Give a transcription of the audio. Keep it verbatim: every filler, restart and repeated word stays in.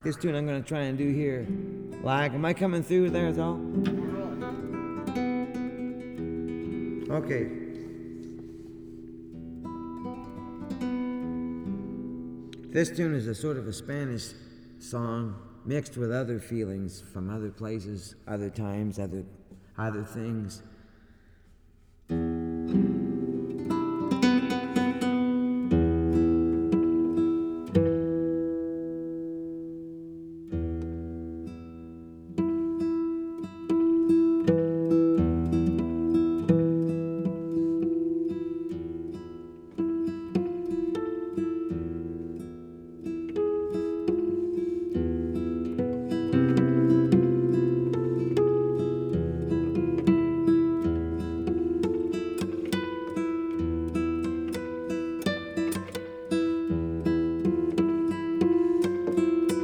This tune I'm going to try and do here. Like, am I coming through there at all? Okay. This tune is a sort of a Spanish song mixed with other feelings from other places, other times, other, other things.